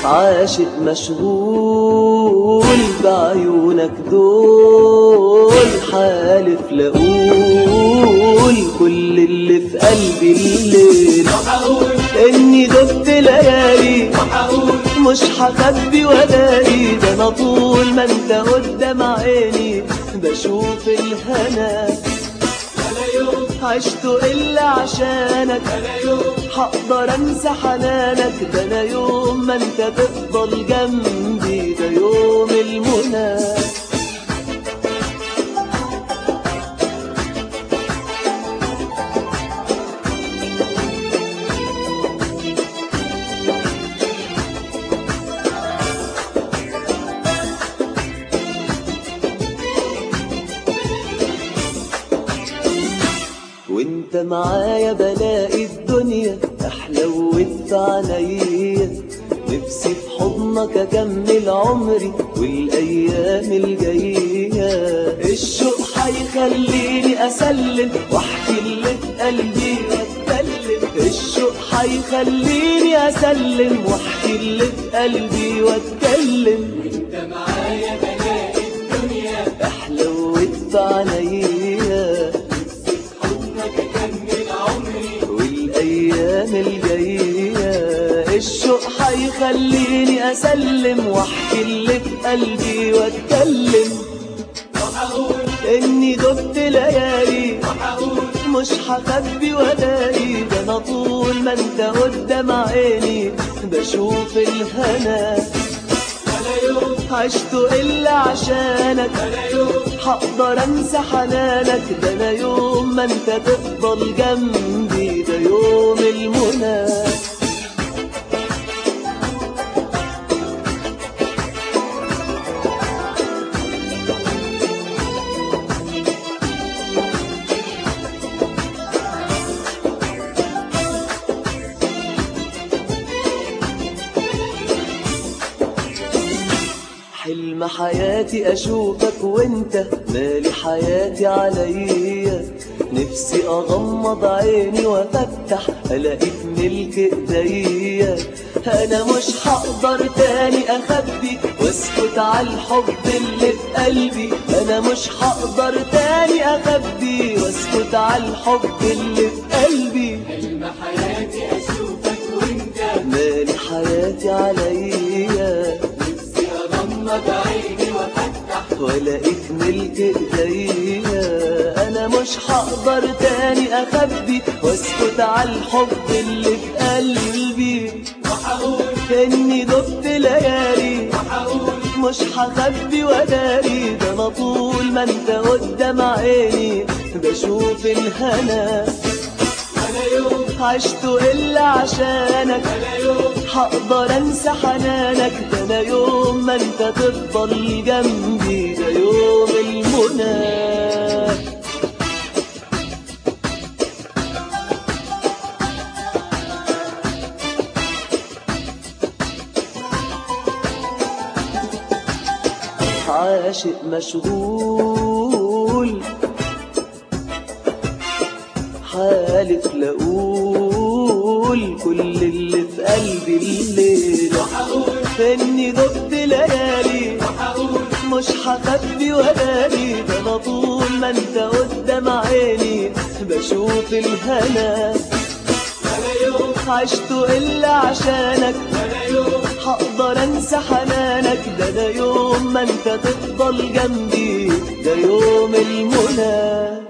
عاشق مشغول بعيونك دول، حالف لأقول كل اللي في قلبي الليل، إني دبت ليالي مش هخبي وداري، ده أنا طول ما أنت قدام عيني بشوف الهنا، عشت إلا عشانك هقدر أنسى حنانك، ده أنا يوم ما أنت تفضل جنبي ده يوم المنى. وانت معايا بلاقي الدنيا احلى وانت عينيا، نفسي في حضنك اكمل عمري والايام الجايه، الشوق هيخليني اسلم واحكي اللي في قلبي واتكلم، الشوق هيخليني اسلم واحكي اللي في قلبي واتكلم، وانت معايا بلاقي الدنيا احلى وانت عينيا، والايام الجايه الشوق هيخليني اسلم واحكي اللي في قلبي واتكلم، وهقول اني دبت ليالي وهقول مش هخبي وداري، ده انا طول ما انت قدام عيني بشوف الهنا، ولا يوم عشت الا عشانك ولا يوم هقدر انسى حنانك، ده انا يوم ما انت تفضل جنبي ده يوم المنى. حلم حياتي اشوفك وانت مالي حياتي عليا، نفسي اغمض عيني وافتح الاقيك ملك ايديا، انا مش هقدر تاني اخبي واسكت على الحب اللي في قلبي، انا مش هقدر تاني اخبي واسكت على الحب اللي في قلبي، حلم حياتي اشوفك وانت مالي حياتي عليا، نفسي اغمض عيني وافتح ولاقيك ملك ايديا، انا مش هقدر تاني اخبي واسكت على الحب اللي في قلبي، وهقول اني دبت ليالي وهقول مش هخبي وداري، ده انا طول ما انت قدام عيني بشوف الهنا، ولا يوم عشت الا عشانك ولا يوم هقدر انسى حنانك، ده انا يوم ما انت تفضل جنبي ده يوم المنى. عاشق مشغول حالف لأقول كل اللي في قلبي الليل، وهقول اني دبت ليالي وهقول مش هخبي وداري، ده انا طول ما انت قدام عيني بشوف الهنا، ولا يوم عشت الا عشانك ولا يوم هقدر انسى حنانك، ده يوم ما انت تفضل جنبي ده يوم المنى.